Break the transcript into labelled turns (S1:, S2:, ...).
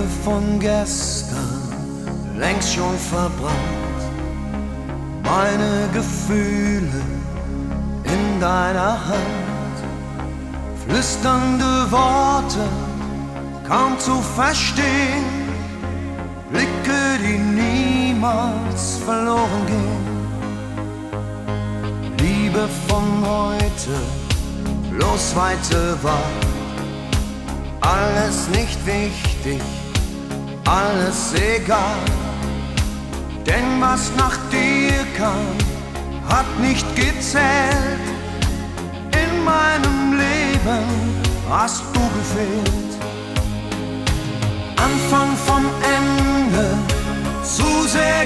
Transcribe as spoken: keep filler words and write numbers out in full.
S1: von gestern längst schon verbrannt, meine Gefühle in deiner Hand, flüsternde Worte kaum zu verstehen, Blicke, die niemals verloren gehen. Liebe von heute, bloß weite Wahl, alles nicht wichtig, alles egal. Denn was nach dir kam, hat nicht gezählt. In meinem Leben hast du gefehlt. Anfang vom Ende, zu sehr